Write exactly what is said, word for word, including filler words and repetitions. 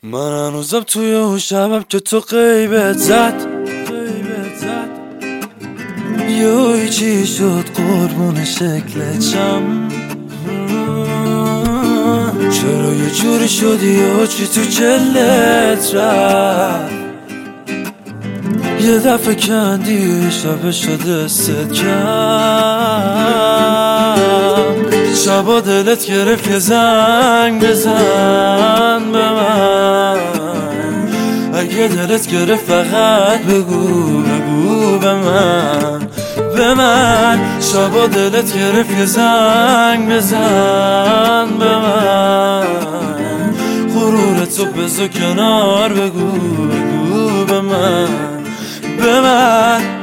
من هنوزم توی اون شبم که تو غیبت زد یه چی شد قربون شکلت شم. چرا یه جوری شدی یا چی تو جلت رفت؟ یه دفعه کندی شب شده ست کم. شبا دلت گرفت یه زنگ بزن به من، اگه دلت گرفت فقط بگو بگو به من به من. شبا دلت گرفت یه زنگ بزن به من، غرورتو بذار کنار بگو بگو به من به من.